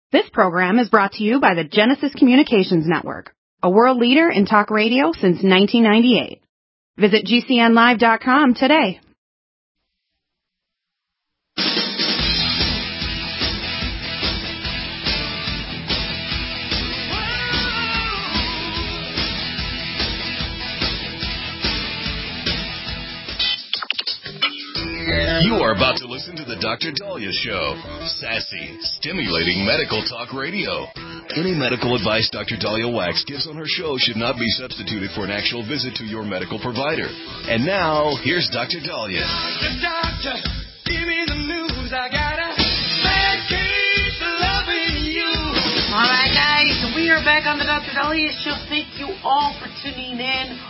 This program is brought to you by the Genesis Communications Network, a world leader in talk radio since 1998. Visit GCNlive.com today. You are about to listen to the Dr. Dahlia Show. Sassy, stimulating medical talk radio. Any medical advice Dr. Dahlia Wax gives on her show should not be substituted for an actual visit to your medical provider. And now, here's Dr. Dahlia. Doctor, give me the news. I got a bad case of loving you. All right, guys, we are back on the Dr. Dahlia Show. Thank you all for tuning in.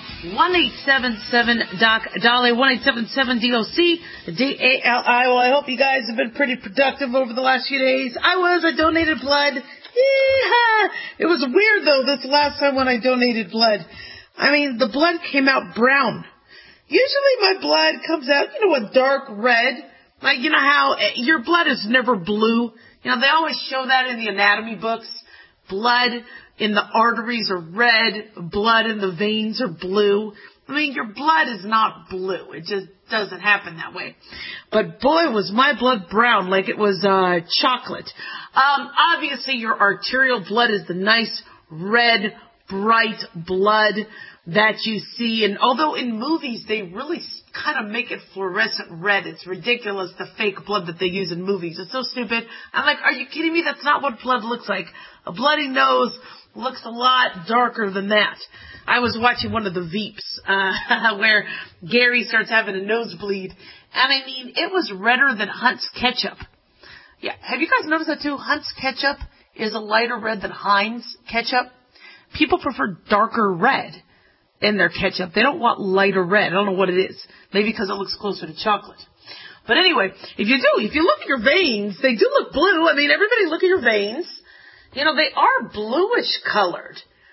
1-877-DOC-DAHLIA, 1-877-DOC, D-A-L-I. Well, I hope you guys have been pretty productive over the last few days. I donated blood. Yeehaw! It was weird, though, this last time when I donated blood. I mean, the blood came out brown. Usually my blood comes out, a dark red. Like, you know how your blood is never blue? They always show that in the anatomy books. Blood in the arteries are red, blood in the veins are blue. I mean, your blood is not blue. It just doesn't happen that way. But boy, was my blood brown, like it was chocolate. Obviously, your arterial blood is the nice red, bright blood that you see. And although in movies they really kind of make it fluorescent red, it's ridiculous, the fake blood that they use in movies. It's so stupid. I'm like, are you kidding me? That's not what blood looks like. A bloody nose looks a lot darker than that. I was watching one of the Veeps where Gary starts having a nosebleed. And I mean, it was redder than Hunt's ketchup. Yeah, have you guys noticed that too? Hunt's ketchup is a lighter red than Heinz ketchup. People prefer darker red in their ketchup. They don't want lighter red. I don't know what it is. Maybe because it looks closer to chocolate. But anyway, if you look at your veins, they do look blue. I mean, everybody look at your veins. They are bluish colored.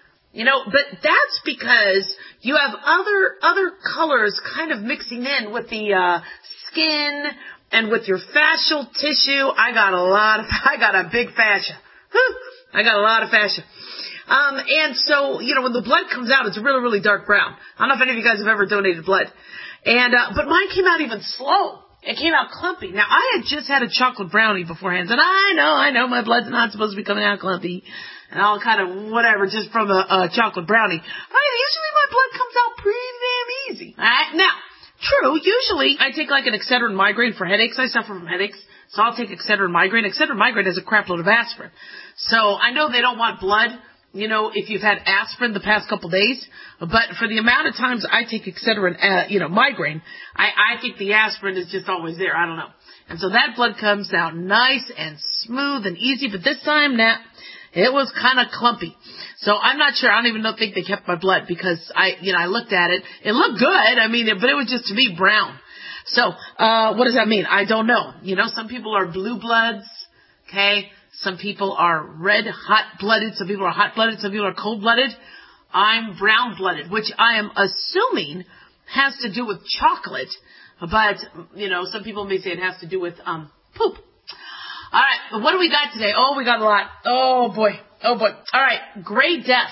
But that's because you have other colors kind of mixing in with the skin and with your fascial tissue. I got a big fascia. I got a lot of fascia. And so, when the blood comes out, it's really, really dark brown. I don't know if any of you guys have ever donated blood. And, but mine came out even slow. It came out clumpy. Now, I had just had a chocolate brownie beforehand, and I know my blood's not supposed to be coming out clumpy and all kind of whatever just from a chocolate brownie. But usually my blood comes out pretty damn easy. All right? Now, true, usually I take like an Excedrin migraine for headaches. I suffer from headaches, so I'll take Excedrin migraine. Excedrin migraine has a crap load of aspirin. So I know they don't want blood, if you've had aspirin the past couple days. But for the amount of times I take Excedrin, migraine, I think the aspirin is just always there. I don't know. And so that blood comes out nice and smooth and easy. But this time, it was kind of clumpy. So I'm not sure. I don't even think they kept my blood because I looked at it. It looked good. I mean, but it was just to me brown. So, what does that mean? I don't know. Some people are blue bloods. Okay. Some people are red, hot-blooded. Some people are hot-blooded. Some people are cold-blooded. I'm brown-blooded, which I am assuming has to do with chocolate. But, some people may say it has to do with poop. All right, but what do we got today? Oh, we got a lot. Oh, boy. All right, Gray Death.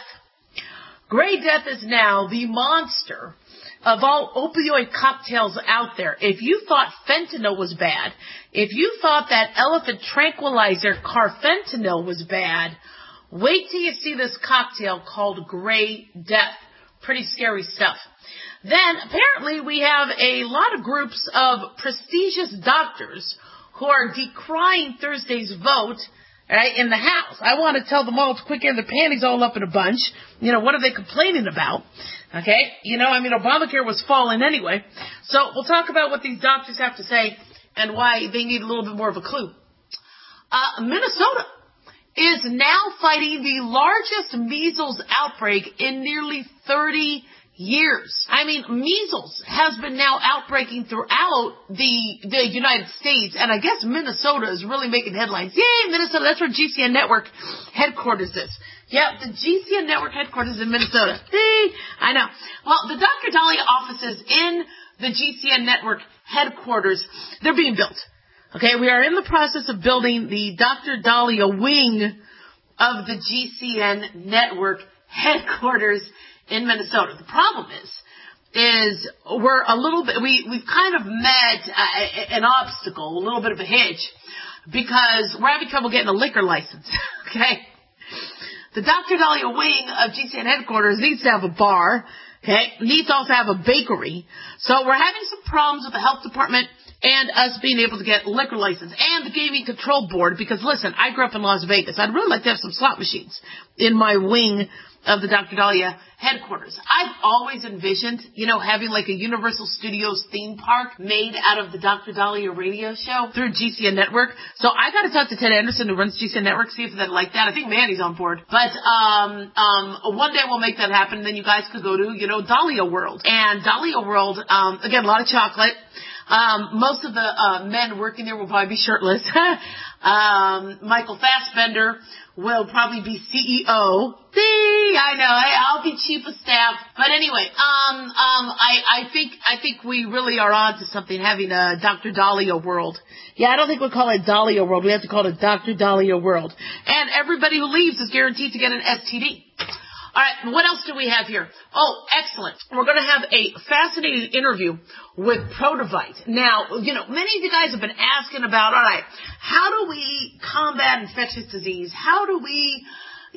Gray Death is now the monster of all opioid cocktails out there. If you thought fentanyl was bad, if you thought that elephant tranquilizer carfentanil was bad, wait till you see this cocktail called Gray Death. Pretty scary stuff. Then, apparently, we have a lot of groups of prestigious doctors who are decrying Thursday's vote, right, in the House. I want to tell them all to quit getting their panties all up in a bunch. What are they complaining about? Okay? Obamacare was falling anyway. So we'll talk about what these doctors have to say and why they need a little bit more of a clue. Minnesota is now fighting the largest measles outbreak in nearly 30 years. Measles has been now outbreaking throughout the United States, and I guess Minnesota is really making headlines. Yay, Minnesota! That's where GCN Network headquarters is. Yep, the GCN Network headquarters in Minnesota. Hey, I know. Well, the Dr. Dahlia offices in the GCN Network headquarters, they're being built. Okay, we are in the process of building the Dr. Daliah wing of the GCN network headquarters in Minnesota. The problem is we're a little bit, we've kind of met an obstacle, a little bit of a hitch, because we're having trouble getting a liquor license. Okay? The Dr. Daliah wing of GCN headquarters needs to have a bar, okay? Needs to also have a bakery. So we're having some problems with the health department and us being able to get liquor license and the gaming control board, because listen, I grew up in Las Vegas. I'd really like to have some slot machines in my wing of the Dr. Daliah headquarters. I've always envisioned, having like a Universal Studios theme park made out of the Dr. Daliah radio show through GCN Network. So I got to talk to Ted Anderson, who runs GCN Network, see if they'd like that. I think Manny's on board. But one day we'll make that happen, and then you guys could go to, Daliah World. And Daliah World, again, a lot of chocolate. Most of the men working there will probably be shirtless. Michael Fassbender will probably be CEO. See, I know, I'll be chief of staff. But anyway, I think we really are on to something, having a Dr. Daliah World. Yeah, I don't think we'll call it Daliah World. We have to call it Dr. Daliah World. And everybody who leaves is guaranteed to get an STD. All right, what else do we have here? Oh, excellent. We're going to have a fascinating interview with Protovite. Now, many of you guys have been asking about, all right, how do we combat infectious disease? How do we,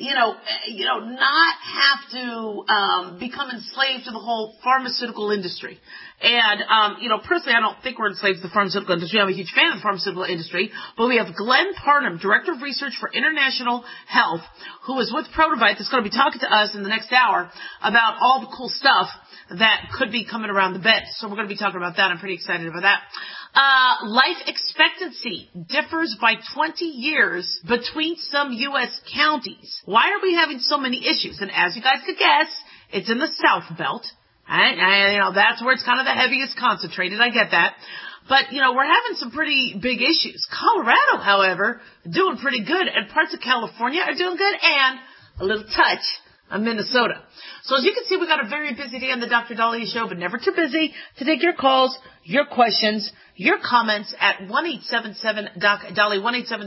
not have to become enslaved to the whole pharmaceutical industry? And, personally, I don't think we're enslaved to the pharmaceutical industry. I'm a huge fan of the pharmaceutical industry. But we have Glenn Parnham, Director of Research for International Health, who is with Protovite, that's going to be talking to us in the next hour about all the cool stuff that could be coming around the bend. So we're going to be talking about that. I'm pretty excited about that. Life expectancy differs by 20 years between some U.S. counties. Why are we having so many issues? And as you guys could guess, it's in the South Belt. That's where it's kind of the heaviest concentrated. I get that. But, we're having some pretty big issues. Colorado, however, doing pretty good. And parts of California are doing good. And a little touch of Minnesota. So as you can see, we got a very busy day on the Dr. Daliah Show, but never too busy to take your calls, your questions, your comments at 1-877-DOC-DALI,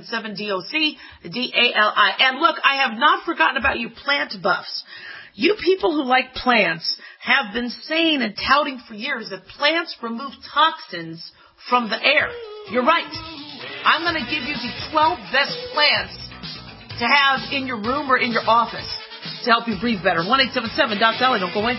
1-877-DOC-DALI. And look, I have not forgotten about you plant buffs. You people who like plants have been saying and touting for years that plants remove toxins from the air. You're right. I'm going to give you the 12 best plants to have in your room or in your office to help you breathe better. 1-877-DOC-DALI. Don't go away.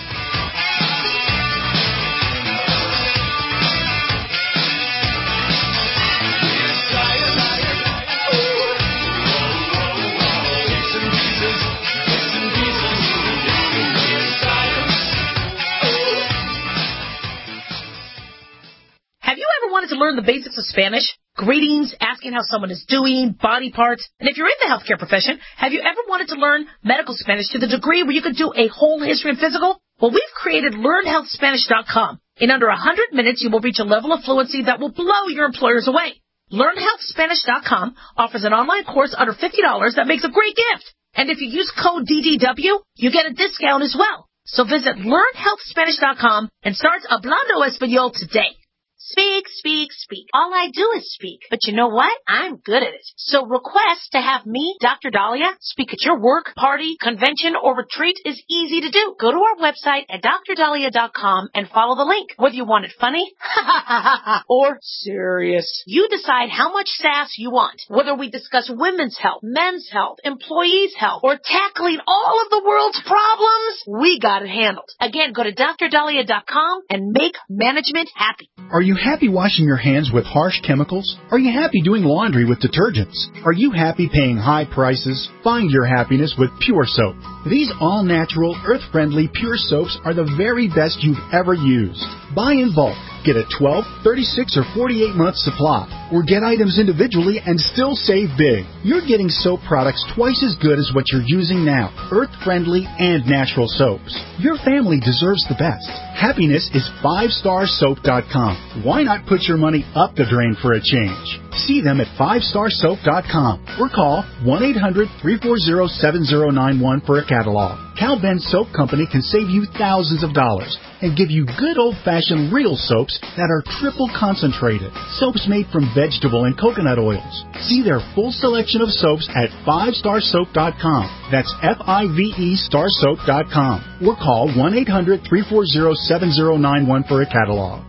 Have you ever wanted to learn the basics of Spanish? Greetings, asking how someone is doing, body parts. And if you're in the healthcare profession, have you ever wanted to learn medical Spanish to the degree where you could do a whole history and physical? Well, we've created LearnHealthSpanish.com. In under 100 minutes, you will reach a level of fluency that will blow your employers away. LearnHealthSpanish.com offers an online course under $50 that makes a great gift. And if you use code DDW, you get a discount as well. So visit LearnHealthSpanish.com and start Hablando Español today. Speak, speak, speak. All I do is speak. But you know what? I'm good at it. So request to have me, Dr. Daliah, speak at your work, party, convention, or retreat is easy to do. Go to our website at drdaliah.com and follow the link. Whether you want it funny, or serious. You decide how much sass you want. Whether we discuss women's health, men's health, employees' health, or tackling all of the world's problems, we got it handled. Again, go to drdaliah.com and make management happy. Are you happy washing your hands with harsh chemicals? Are you happy doing laundry with detergents? Are you happy paying high prices? Find your happiness with Pure Soap. These all-natural, earth-friendly Pure Soaps are the very best you've ever used. Buy in bulk. Get a 12, 36, or 48-month supply. Or get items individually and still save big. You're getting soap products twice as good as what you're using now. Earth-friendly and natural soaps. Your family deserves the best. Happiness is 5starsoap.com. Why not put your money up the drain for a change? See them at 5starsoap.com or call 1-800-340-7091 for a catalog. Cal Ben Soap Company can save you thousands of dollars and give you good old-fashioned real soaps soaps that are triple concentrated. Soaps made from vegetable and coconut oils. See their full selection of soaps at 5starsoap.com. That's FIVE starsoap.com. Or call 1-800-340-7091 for a catalog.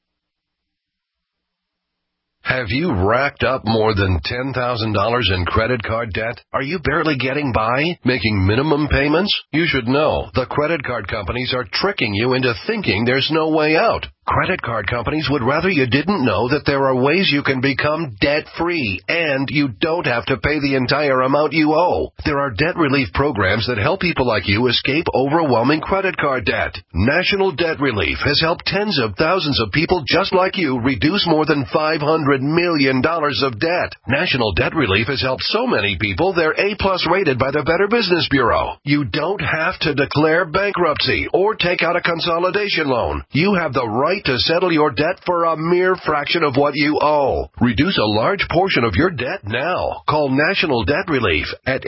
Have you racked up more than $10,000 in credit card debt? Are you barely getting by, making minimum payments? You should know the credit card companies are tricking you into thinking there's no way out. Credit card companies would rather you didn't know that there are ways you can become debt-free, and you don't have to pay the entire amount you owe. There are debt relief programs that help people like you escape overwhelming credit card debt. National Debt Relief has helped tens of thousands of people just like you reduce more than $500 million of debt. National Debt Relief has helped so many people they're A-plus rated by the Better Business Bureau. You don't have to declare bankruptcy or take out a consolidation loan. You have the right to settle your debt for a mere fraction of what you owe. Reduce a large portion of your debt now. Call National Debt Relief at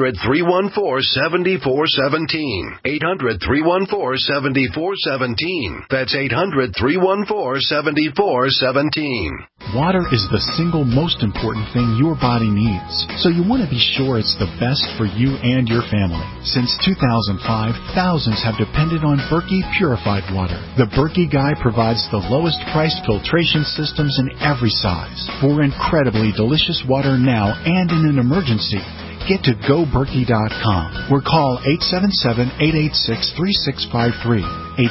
800-314-7417. 800-314-7417. That's 800-314-7417. Water is the single most important thing your body needs, so you want to be sure it's the best for you and your family. Since 2005, thousands have depended on Berkey purified water. The Berkey Guy provides the lowest priced filtration systems in every size. For incredibly delicious water now and in an emergency, get to GoBerkey.com or call 877-886-3653.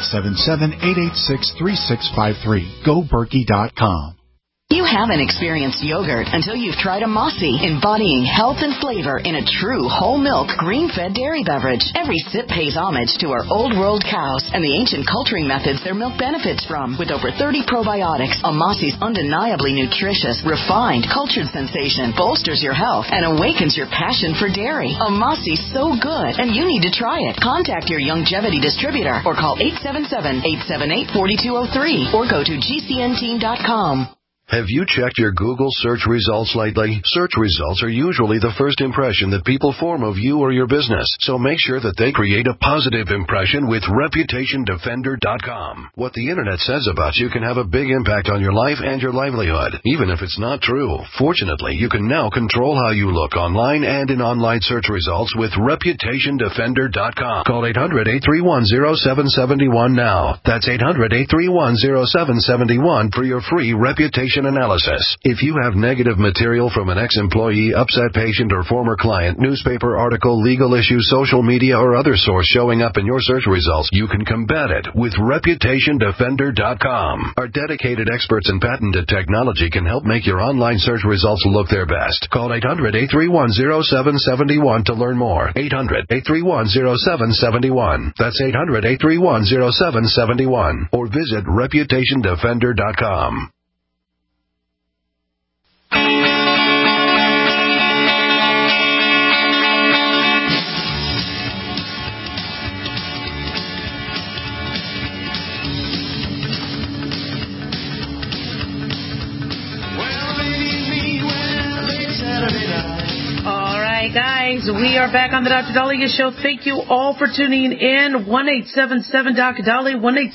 877-886-3653. GoBerkey.com. You haven't experienced yogurt until you've tried a Mossy, embodying health and flavor in a true whole milk, green-fed dairy beverage. Every sip pays homage to our old world cows and the ancient culturing methods their milk benefits from. With over 30 probiotics, a Mossy's undeniably nutritious, refined, cultured sensation bolsters your health and awakens your passion for dairy. A Mossy's so good, and you need to try it. Contact your Youngevity distributor or call 877-878-4203 or go to gcnteam.com. Have you checked your Google search results lately? Search results are usually the first impression that people form of you or your business, so make sure that they create a positive impression with ReputationDefender.com. What the Internet says about you can have a big impact on your life and your livelihood, even if it's not true. Fortunately, you can now control how you look online and in online search results with ReputationDefender.com. Call 800-831-0771 now. That's 800-831-0771 for your free reputation analysis. If you have negative material from an ex-employee, upset patient, or former client, newspaper article, legal issue, social media, or other source showing up in your search results, you can combat it with ReputationDefender.com. Our dedicated experts in patented technology can help make your online search results look their best. Call 800-831-0771 to learn more. 800-831-0771. That's 800-831-0771. Or visit ReputationDefender.com. Guys, we are back on the Dr. Dahlia Show. Thank you all for tuning in. 1-877-Dr. Dahlia,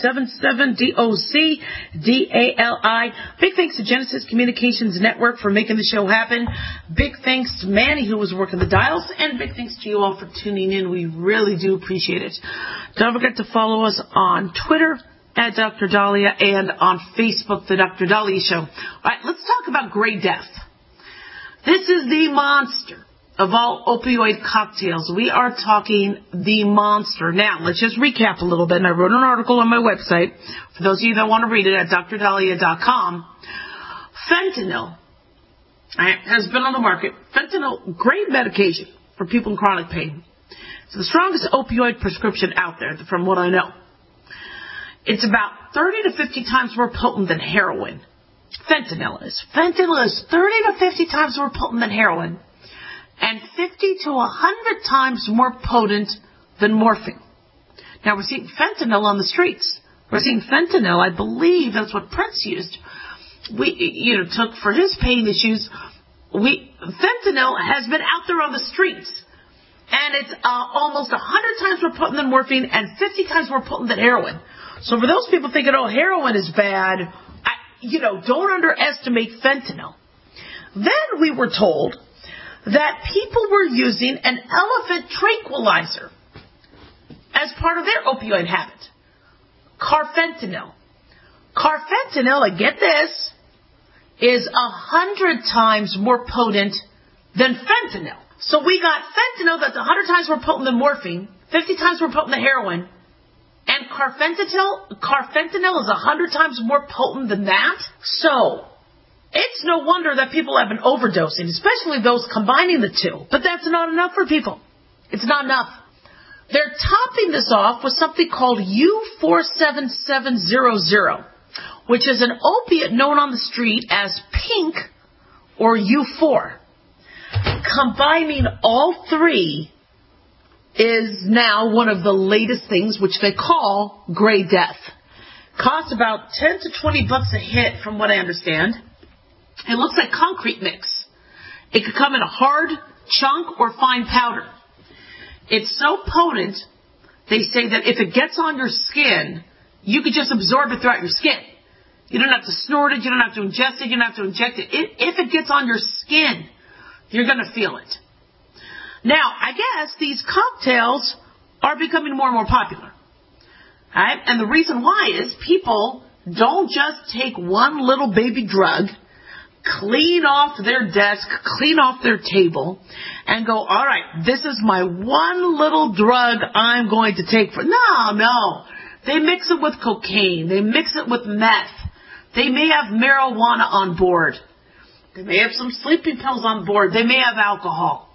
1-877-DOC-DALI. Big thanks to Genesis Communications Network for making the show happen. Big thanks to Manny, who was working the dials, and big thanks to you all for tuning in. We really do appreciate it. Don't forget to follow us on Twitter at Dr. Dahlia and on Facebook, the Dr. Dahlia Show. All right, let's talk about Gray Death. This is the monster of all opioid cocktails. We are talking the monster. Now, let's just recap a little bit. And I wrote an article on my website for those of you that want to read it at drdahlia.com. Fentanyl has been on the market. Fentanyl, great medication for people in chronic pain. It's the strongest opioid prescription out there, from what I know. It's about 30 to 50 times more potent than heroin. Fentanyl is 30 to 50 times more potent than heroin, and 50 to 100 times more potent than morphine. Now, we're seeing fentanyl on the streets. We're seeing fentanyl, I believe that's what Prince used. Took for his pain issues. Fentanyl has been out there on the streets, and it's almost 100 times more potent than morphine and 50 times more potent than heroin. So for those people thinking, oh, heroin is bad, don't underestimate fentanyl. Then we were told that people were using an elephant tranquilizer as part of their opioid habit. Carfentanil. Carfentanil, and get this, is 100 times more potent than fentanyl. So we got fentanyl that's 100 times more potent than morphine, 50 times more potent than heroin, and carfentanil is 100 times more potent than that. So it's no wonder that people have been overdosing, especially those combining the two. But that's not enough for people. It's not enough. They're topping this off with something called U47700, which is an opiate known on the street as pink or U4. Combining all three is now one of the latest things, which they call gray death. Costs about $10 to $20 a hit, from what I understand. It looks like concrete mix. It could come in a hard chunk or fine powder. It's so potent, they say that if it gets on your skin, you could just absorb it throughout your skin. You don't have to snort it, you don't have to ingest it, you don't have to inject it. If it gets on your skin, you're going to feel it. Now, I guess these cocktails are becoming more and more popular. Right? And the reason why is people don't just take one little baby drug, clean off their desk, clean off their table, and go, all right, this is my one little drug I'm going to take. No. They mix it with cocaine. They mix it with meth. They may have marijuana on board. They may have some sleeping pills on board. They may have alcohol.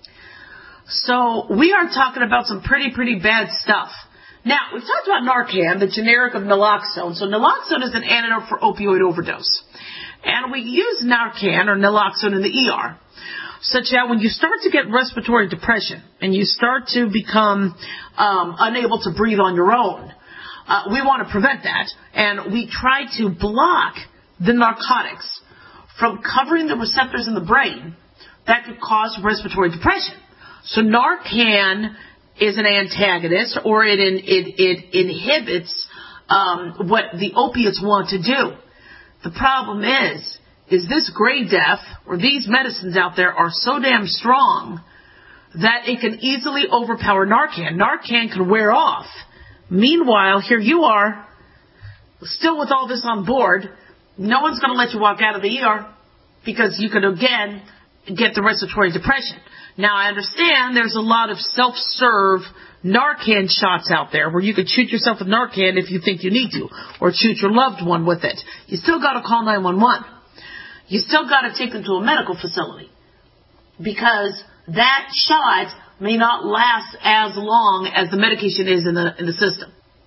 So we are talking about some pretty bad stuff. Now, we've talked about Narcan, the generic of naloxone. So naloxone is an antidote for opioid overdose. And we use Narcan or naloxone in the ER, such that when you start to get respiratory depression and you start to become unable to breathe on your own, we want to prevent that. And we try to block the narcotics from covering the receptors in the brain that could cause respiratory depression. So Narcan is an antagonist, or it inhibits what the opiates want to do. The problem is this gray death, or these medicines out there are so damn strong that it can easily overpower Narcan. Narcan can wear off. Meanwhile, here you are, still with all this on board. No one's going to let you walk out of the ER because you could, again, get the respiratory depression. Now, I understand there's a lot of self-serve Narcan shots out there where you could shoot yourself with Narcan if you think you need to, or shoot your loved one with it. You still got to call 911. You still got to take them to a medical facility because that shot may not last as long as the medication is in the system.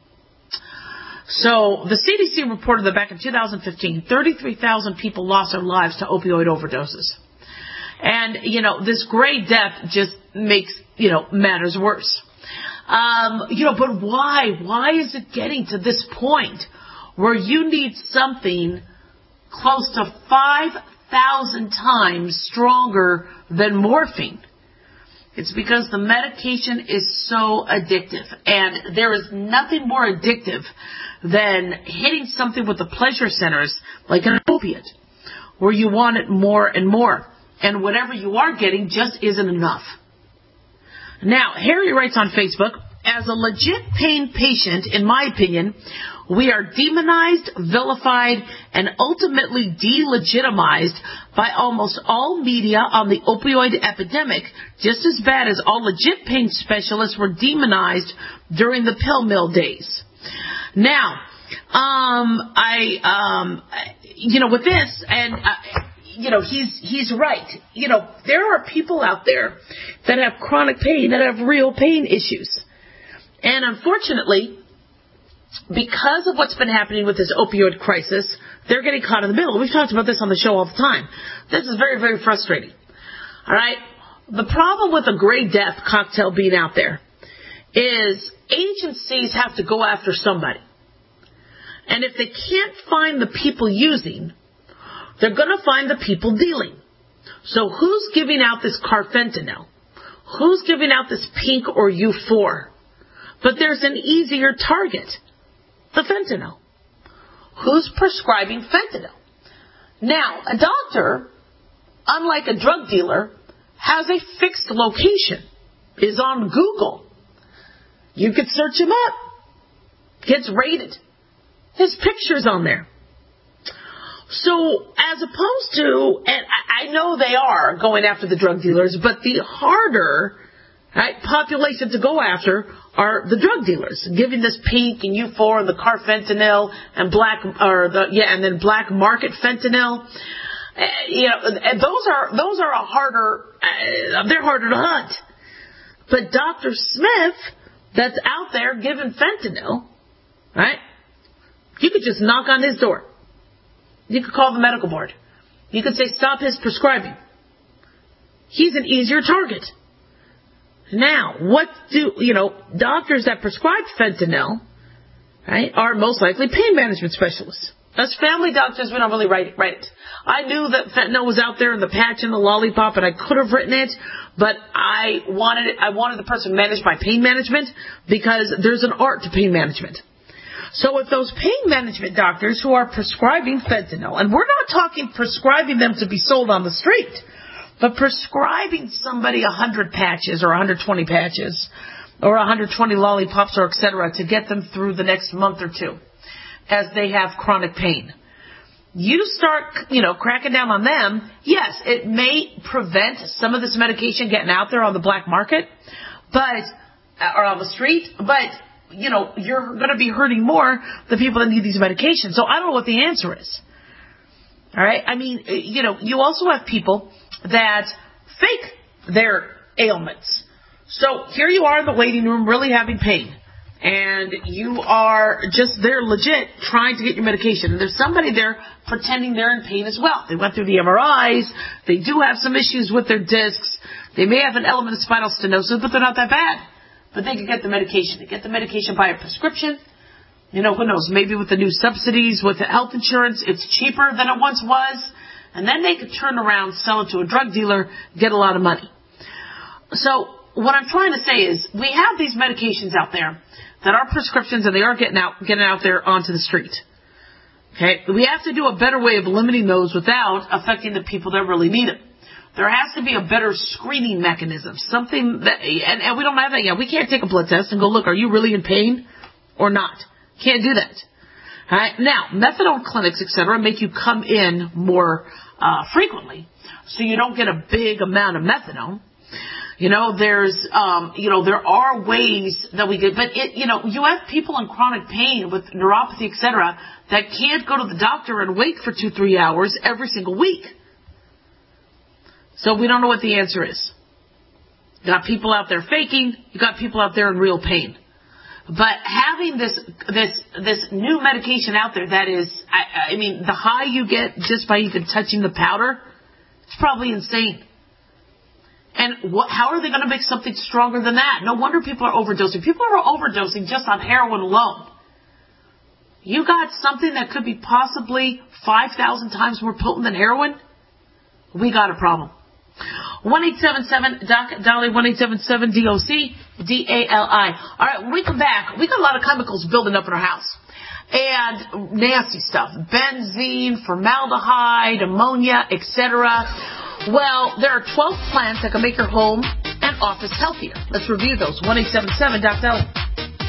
So the CDC reported that back in 2015, 33,000 people lost their lives to opioid overdoses. And, this gray death just makes, matters worse. But why? Why is it getting to this point where you need something close to 5,000 times stronger than morphine? It's because the medication is so addictive. And there is nothing more addictive than hitting something with the pleasure centers like an opiate, where you want it more and more. And whatever you are getting just isn't enough. Now, Harry writes on Facebook, as a legit pain patient, in my opinion, we are demonized, vilified, and ultimately delegitimized by almost all media on the opioid epidemic, just as bad as all legit pain specialists were demonized during the pill mill days. Now, with this, and he's right. There are people out there that have chronic pain, that have real pain issues. And unfortunately, because of what's been happening with this opioid crisis, they're getting caught in the middle. We've talked about this on the show all the time. This is very, very frustrating. All right? The problem with a gray death cocktail being out there is agencies have to go after somebody. And if they can't find the people using, they're going to find the people dealing. So who's giving out this carfentanil? Who's giving out this pink or U4? But there's an easier target. the fentanyl? Who's prescribing fentanyl? Now, a doctor, unlike a drug dealer, has a fixed location, is on Google. You could search him up. Gets rated. His picture's on there. So, as opposed to, and I know they are going after the drug dealers, but the harder population to go after are the drug dealers, giving this pink and U4 and the carfentanil and then black market fentanyl. And those are a harder. They're harder to hunt. But Dr. Smith, that's out there giving fentanyl, right? You could just knock on his door. You could call the medical board. You could say, stop his prescribing. He's an easier target. Now, what do, doctors that prescribe fentanyl, right, are most likely pain management specialists. As family doctors, we don't really write it. I knew that fentanyl was out there in the patch and the lollipop, and I could have written it, but I wanted the person to manage my pain management because there's an art to pain management. So if those pain management doctors who are prescribing fentanyl, and we're not talking prescribing them to be sold on the street, but prescribing somebody 100 patches or 120 patches or 120 lollipops or et cetera to get them through the next month or two as they have chronic pain. You start, cracking down on them. Yes, it may prevent some of this medication getting out there on the black market, or on the street, but you're going to be hurting more the people that need these medications. So I don't know what the answer is. All right? I mean, you also have people that fake their ailments. So here you are in the waiting room really having pain. And you are just there legit trying to get your medication. And there's somebody there pretending they're in pain as well. They went through the MRIs. They do have some issues with their discs. They may have an element of spinal stenosis, but they're not that bad. But they can get the medication. They get the medication by a prescription. Who knows? Maybe with the new subsidies, with the health insurance, it's cheaper than it once was. And then they could turn around, sell it to a drug dealer, get a lot of money. So what I'm trying to say is we have these medications out there that are prescriptions and they are getting out there onto the street. Okay? We have to do a better way of limiting those without affecting the people that really need it. There has to be a better screening mechanism, something that, and we don't have that yet. We can't take a blood test and go, look, are you really in pain or not? Can't do that. All right? Now, methadone clinics, et cetera, make you come in more frequently, so you don't get a big amount of methadone. There are ways that we get, but you have people in chronic pain with neuropathy, et cetera, that can't go to the doctor and wait for 2-3 hours every single week. So we don't know what the answer is. You got people out there faking. You got people out there in real pain. But having this new medication out there that is, the high you get just by even touching the powder, it's probably insane. And how are they going to make something stronger than that? No wonder people are overdosing. People are overdosing just on heroin alone. You got something that could be possibly 5,000 times more potent than heroin? We got a problem. 1-877-DOC-DALI, 1-877-DOC-DALI. All right, when we come back, we got a lot of chemicals building up in our house. And nasty stuff. Benzene, formaldehyde, ammonia, etc. Well, there are 12 plants that can make your home and office healthier. Let's review those. 1-877-DOC-DALI.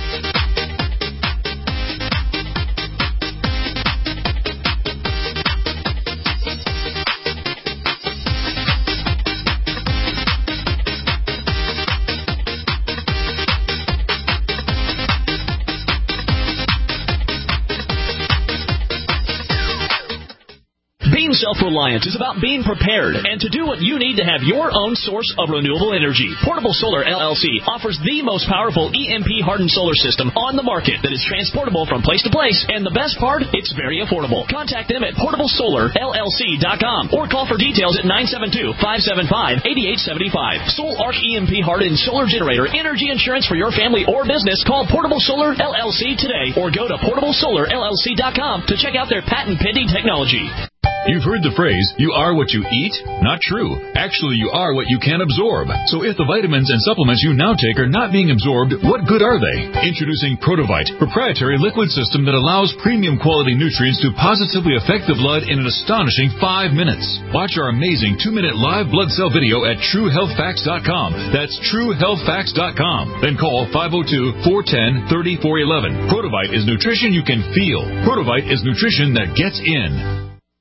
Self-reliance is about being prepared and to do what you need to have your own source of renewable energy. Portable Solar LLC offers the most powerful EMP-hardened solar system on the market that is transportable from place to place, and the best part, it's very affordable. Contact them at portablesolarllc.com or call for details at 972-575-8875. Soul Arc EMP-hardened solar generator energy insurance for your family or business. Call Portable Solar LLC today or go to portablesolarllc.com to check out their patent-pending technology. You've heard the phrase, you are what you eat? Not true. Actually, you are what you can absorb. So if the vitamins and supplements you now take are not being absorbed, what good are they? Introducing Protovite, proprietary liquid system that allows premium quality nutrients to positively affect the blood in an astonishing 5 minutes. Watch our amazing 2-minute live blood cell video at TrueHealthFacts.com. That's TrueHealthFacts.com. Then call 502-410-3411. Protovite is nutrition you can feel. Protovite is nutrition that gets in.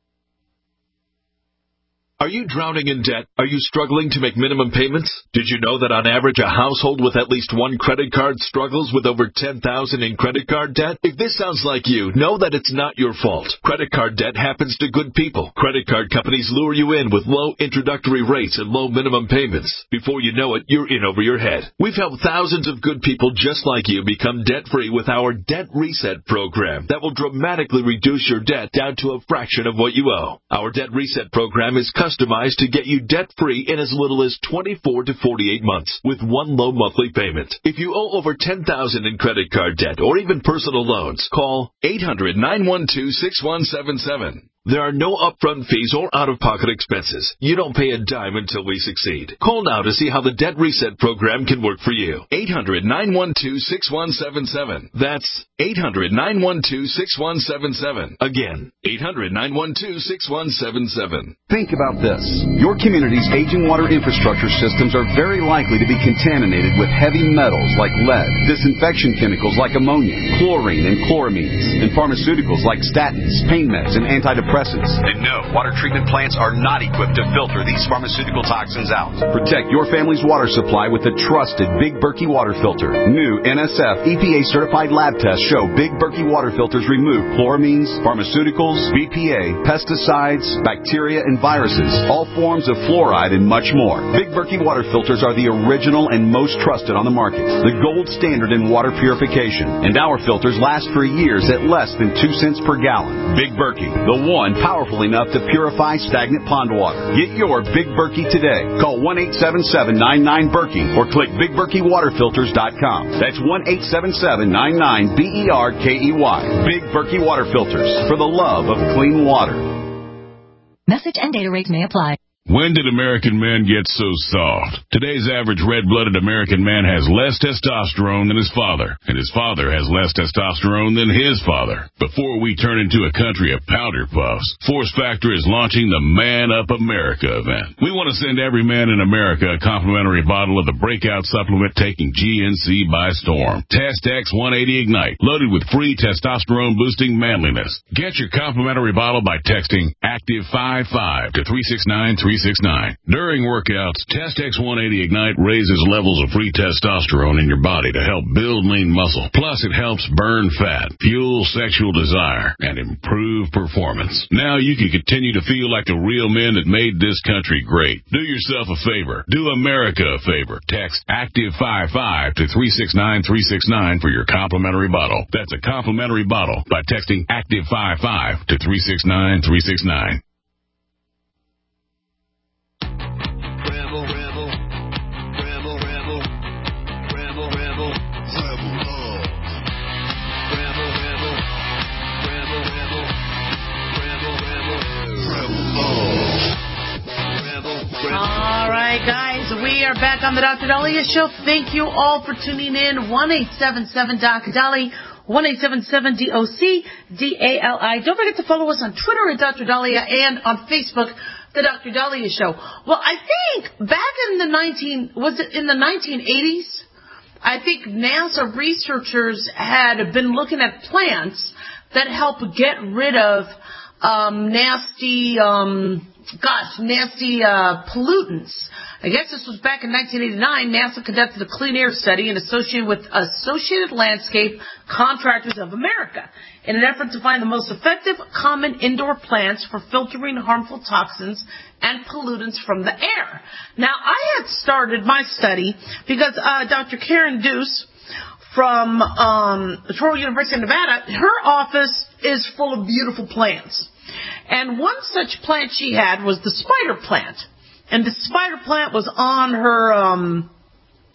Are you drowning in debt? Are you struggling to make minimum payments? Did you know that on average a household with at least one credit card struggles with over $10,000 in credit card debt? If this sounds like you, know that it's not your fault. Credit card debt happens to good people. Credit card companies lure you in with low introductory rates and low minimum payments. Before you know it, you're in over your head. We've helped thousands of good people just like you become debt-free with our Debt Reset program that will dramatically reduce your debt down to a fraction of what you owe. Our Debt Reset program is customized to get you debt-free in as little as 24 to 48 months with one low monthly payment. If you owe over $10,000 in credit card debt or even personal loans, call 800-912-6177. There are no upfront fees or out-of-pocket expenses. You don't pay a dime until we succeed. Call now to see how the Debt Reset program can work for you. 800-912-6177. That's 800-912-6177. Again, 800-912-6177. Think about this. Your community's aging water infrastructure systems are very likely to be contaminated with heavy metals like lead, disinfection chemicals like ammonia, chlorine and chloramines, and pharmaceuticals like statins, pain meds, and antidepressants. And no, water treatment plants are not equipped to filter these pharmaceutical toxins out. Protect your family's water supply with the trusted Big Berkey water filter. New NSF EPA-certified lab tests show Big Berkey water filters remove chloramines, pharmaceuticals, BPA, pesticides, bacteria, and viruses, all forms of fluoride, and much more. Big Berkey water filters are the original and most trusted on the market, the gold standard in water purification, and our filters last for years at less than 2 cents per gallon. Big Berkey, the one powerful enough to purify stagnant pond water. Get your Big Berkey today. Call 1-877-99-BERKEY or click BigBerkeyWaterFilters.com. That's 1-877-99-BERKEY. Big Berkey Water Filters, for the love of clean water. Message and data rates may apply. When did American men get so soft? Today's average red-blooded American man has less testosterone than his father, and his father has less testosterone than his father. Before we turn into a country of powder puffs, Force Factor is launching the Man Up America event. We want to send every man in America a complimentary bottle of the breakout supplement taking GNC by storm. Test X 180 Ignite, loaded with free testosterone-boosting manliness. Get your complimentary bottle by texting ACTIVE55 to 369-369. During workouts, Test X 180 Ignite raises levels of free testosterone in your body to help build lean muscle. Plus, it helps burn fat, fuel sexual desire, and improve performance. Now you can continue to feel like the real men that made this country great. Do yourself a favor. Do America a favor. Text ACTIVE55 to 369-369 for your complimentary bottle. That's a complimentary bottle by texting ACTIVE55 to 369-369. All right, guys, we are back on the Dr. Dahlia Show. Thank you all for tuning in. 1-877-DOC-DALI, 1-877-DOC-DALI. Don't forget to follow us on Twitter at Dr. Dahlia and on Facebook, the Dr. Dahlia Show. Well, I think back in the 1980s, I think NASA researchers had been looking at plants that help get rid of nasty pollutants. I guess this was back in 1989. NASA conducted a clean air study in association with Associated Landscape Contractors of America in an effort to find the most effective common indoor plants for filtering harmful toxins and pollutants from the air. Now, I had started my study because Dr. Karen Deuce from Touro University of Nevada, her office is full of beautiful plants. And one such plant she had was the spider plant. And the spider plant was on her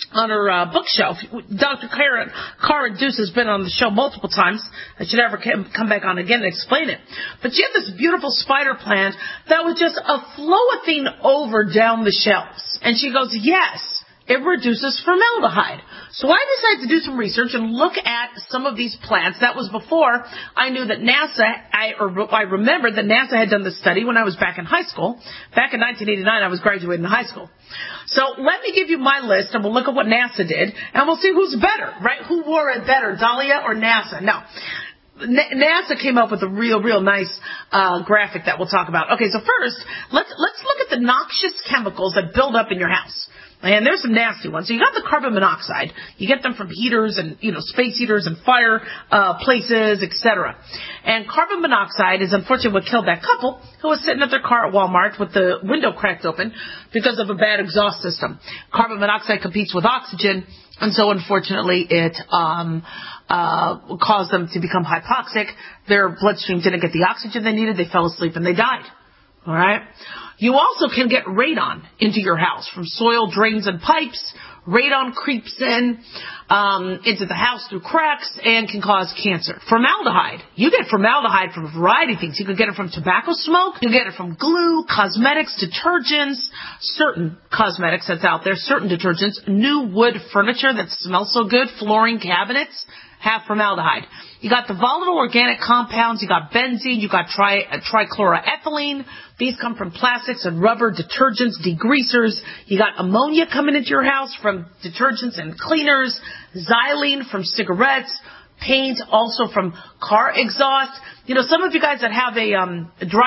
on her bookshelf. Dr. Karen Deuce has been on the show multiple times. I should ever come back on again and explain it. But she had this beautiful spider plant that was just flowing over down the shelves. And she goes, yes, it reduces formaldehyde. So I decided to do some research and look at some of these plants. That was before I knew that NASA, I remembered that NASA had done this study when I was back in high school. Back in 1989, I was graduating high school. So let me give you my list, and we'll look at what NASA did, and we'll see who's better, right? Who wore it better, Dahlia or NASA? No. NASA came up with a real nice graphic that we'll talk about. Okay, so first, let's look at the noxious chemicals that build up in your house. And there's some nasty ones. So you got the carbon monoxide. You get them from heaters and, space heaters and fire places, etc. And carbon monoxide is unfortunately what killed that couple who was sitting at their car at Walmart with the window cracked open because of a bad exhaust system. Carbon monoxide competes with oxygen, and so unfortunately it caused them to become hypoxic. Their bloodstream didn't get the oxygen they needed. They fell asleep and they died. All right? You also can get radon into your house from soil drains and pipes. Radon creeps into the house through cracks and can cause cancer. Formaldehyde. You get formaldehyde from a variety of things. You can get it from tobacco smoke. You get it from glue, cosmetics, detergents, certain cosmetics that's out there, certain detergents, new wood furniture that smells so good, flooring cabinets have formaldehyde. You got the volatile organic compounds. You got benzene. You got trichloroethylene. These come from plastics and rubber, detergents, degreasers. You got ammonia coming into your house from detergents and cleaners. Xylene from cigarettes. Paint also from car exhaust. Some of you guys that have a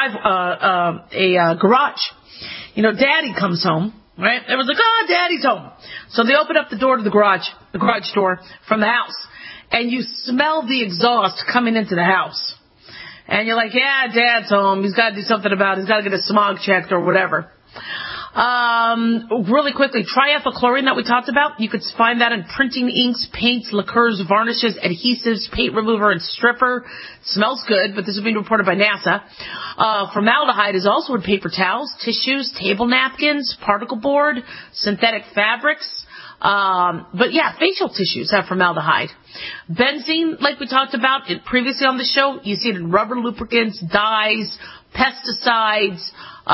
garage. Daddy comes home. Right? Everyone's like, oh, Daddy's home. So they open up the door to the garage door from the house. And you smell the exhaust coming into the house. And you're like, yeah, Dad's home. He's got to do something about it. He's got to get his smog checked or whatever. Really quickly, triethylchlorine that we talked about, you could find that in printing inks, paints, liqueurs, varnishes, adhesives, paint remover, and stripper. It smells good, but this is being reported by NASA. Formaldehyde is also in paper towels, tissues, table napkins, particle board, synthetic fabrics. But yeah, facial tissues have formaldehyde. Benzene, like we talked about previously on the show, you see it in rubber lubricants, dyes, pesticides,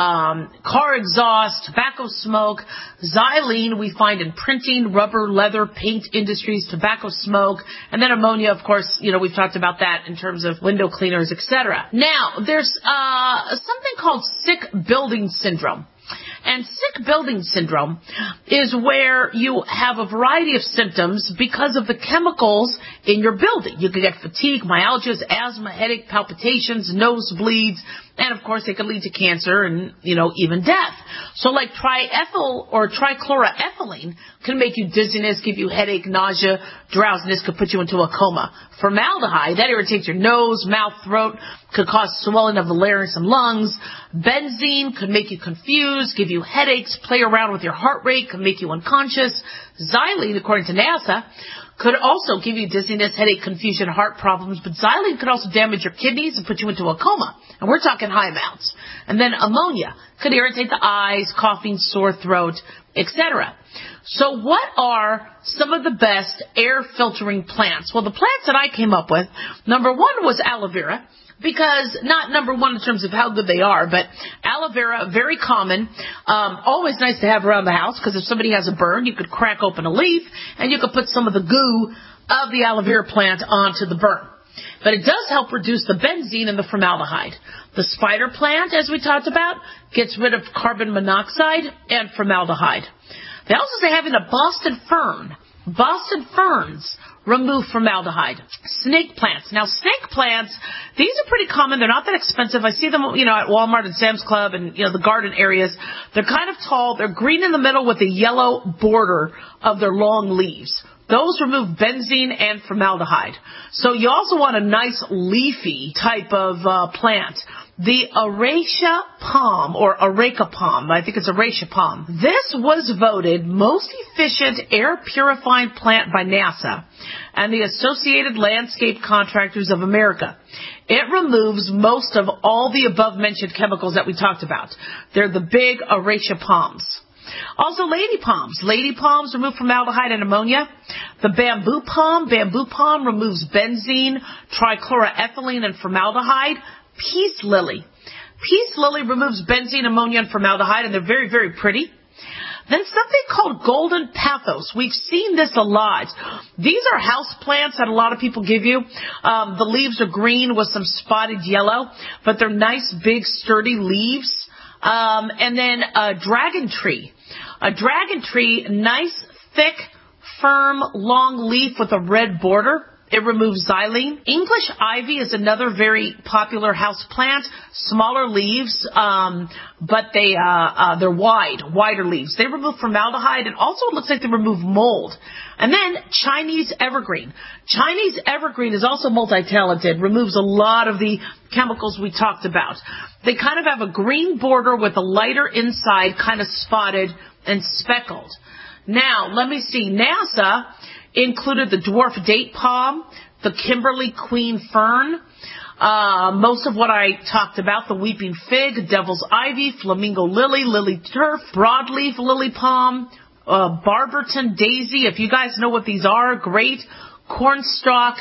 car exhaust, tobacco smoke. Xylene we find in printing, rubber, leather, paint industries, tobacco smoke, and then ammonia, of course, we've talked about that in terms of window cleaners, etc. Now, there's something called sick building syndrome. And sick building syndrome is where you have a variety of symptoms because of the chemicals in your building. You can get fatigue, myalgias, asthma, headache, palpitations, nosebleeds, and of course they can lead to cancer and, even death. So like triethyl or trichloroethylene can make you dizziness, give you headache, nausea, drowsiness, could put you into a coma. Formaldehyde, that irritates your nose, mouth, throat, could cause swelling of the larynx and lungs. Benzene could make you confused, give you headaches, play around with your heart rate, could make you unconscious. Xylene, according to NASA, could also give you dizziness, headache, confusion, heart problems, but xylene could also damage your kidneys and put you into a coma. And we're talking high amounts. And then ammonia could irritate the eyes, coughing, sore throat, etc. So what are some of the best air filtering plants? Well, the plants that I came up with, number one was aloe vera. Because, not number one in terms of how good they are, but aloe vera, very common, always nice to have around the house, because if somebody has a burn, you could crack open a leaf, and you could put some of the goo of the aloe vera plant onto the burn. But it does help reduce the benzene and the formaldehyde. The spider plant, as we talked about, gets rid of carbon monoxide and formaldehyde. They also say having a Boston ferns remove formaldehyde. Snake plants. Now, snake plants, these are pretty common. They're not that expensive. I see them, at Walmart and Sam's Club and, the garden areas. They're kind of tall. They're green in the middle with a yellow border of their long leaves. Those remove benzene and formaldehyde. So you also want a nice leafy type of plant. The Acacia palm, or Areca palm, I think it's Acacia palm. This was voted most efficient air purifying plant by NASA and the Associated Landscape Contractors of America. It removes most of all the above mentioned chemicals that we talked about. They're the big Acacia palms. Also, lady palms. Lady palms remove formaldehyde and ammonia. The bamboo palm removes benzene, trichloroethylene, and formaldehyde. Peace lily. Peace lily removes benzene, ammonia, and formaldehyde, and they're very, very pretty. Then something called golden pathos. We've seen this a lot. These are house plants that a lot of people give you. The leaves are green with some spotted yellow, but they're nice, big, sturdy leaves. And then a dragon tree. A dragon tree, nice, thick, firm, long leaf with a red border. It removes xylene. English ivy is another very popular house plant. Smaller leaves, but they're wider leaves. They remove formaldehyde, and also it looks like they remove mold. And then Chinese evergreen. Chinese evergreen is also multi-talented, removes a lot of the chemicals we talked about. They kind of have a green border with a lighter inside, kind of spotted and speckled. Now, let me see. NASA included the dwarf date palm, the Kimberly queen fern, most of what I talked about, the weeping fig, devil's ivy, flamingo lily, lily turf, broadleaf lily palm, Barberton daisy. If you guys know what these are, great. Cornstalk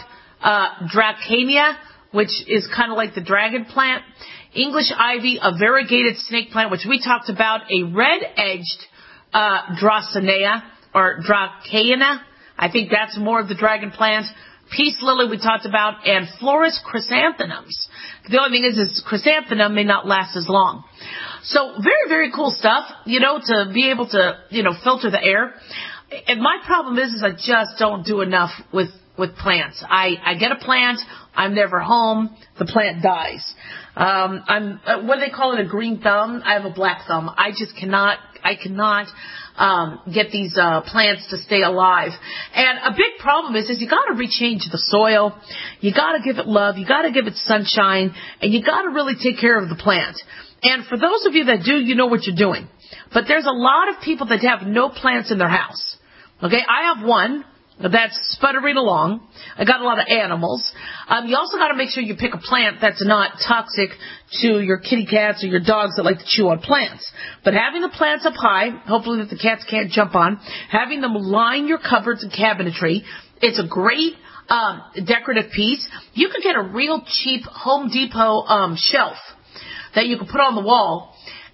dracania, which is kind of like the dragon plant. English ivy, a variegated snake plant, which we talked about, a red-edged Dracaena or Dracaena. I think that's more of the dragon plant. Peace lily we talked about, and Florist chrysanthemums. The only thing is chrysanthemum may not last as long. So very, very cool stuff, to be able to, filter the air. And my problem is I just don't do enough with plants. I get a plant, I'm never home, the plant dies. What do they call it, a green thumb? I have a black thumb. I cannot get these plants to stay alive. And a big problem is you got to rechange the soil, you got to give it love, you got to give it sunshine, and you got to really take care of the plant. And for those of you that do, you know what you're doing. But there's a lot of people that have no plants in their house. Okay, I have one that's sputtering along. I got a lot of animals. You also got to make sure you pick a plant that's not toxic to your kitty cats or your dogs that like to chew on plants. But having the plants up high, hopefully that the cats can't jump on, having them line your cupboards and cabinetry, it's a great decorative piece. You can get a real cheap Home Depot shelf that you can put on the wall,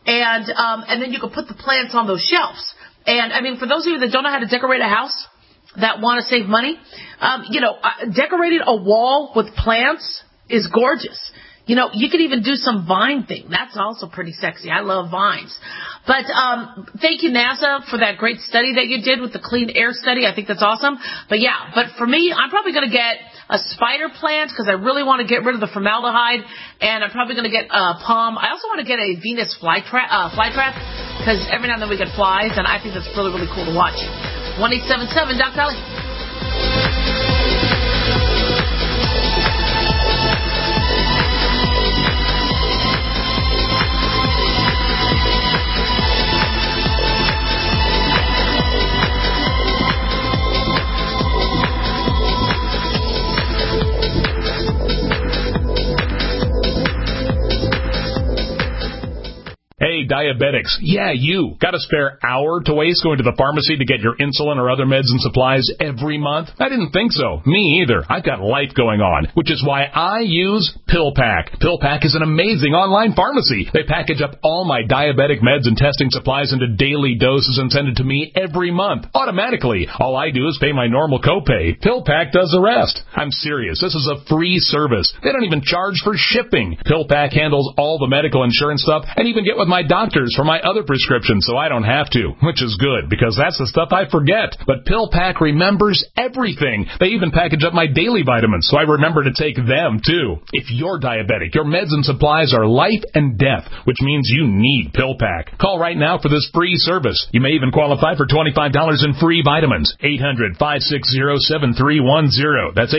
and then you can put the plants on those shelves. And I mean, for those of you that don't know how to decorate a house, that want to save money, decorating a wall with plants is gorgeous. You could even do some vine thing. That's also pretty sexy. I love vines. But thank you, NASA, for that great study that you did with the clean air study. I think that's awesome. But for me, I'm probably going to get a spider plant because I really want to get rid of the formaldehyde. And I'm probably going to get a palm. I also want to get a Venus flytrap because every now and then we get flies, and I think that's really, really cool to watch. 1-877 Dr. Holly. Hey, diabetics. Yeah, you. Got a spare hour to waste going to the pharmacy to get your insulin or other meds and supplies every month? I didn't think so. Me either. I've got life going on, which is why I use PillPack. PillPack is an amazing online pharmacy. They package up all my diabetic meds and testing supplies into daily doses and send it to me every month, automatically. All I do is pay my normal copay. PillPack does the rest. I'm serious. This is a free service. They don't even charge for shipping. PillPack handles all the medical insurance stuff and even get with my doctors for my other prescriptions so I don't have to, which is good because that's the stuff I forget. But PillPack remembers everything. They even package up my daily vitamins so I remember to take them too. If you're diabetic, your meds and supplies are life and death, which means you need PillPack. Call right now for this free service. You may even qualify for $25 in free vitamins. 800-560-7310. That's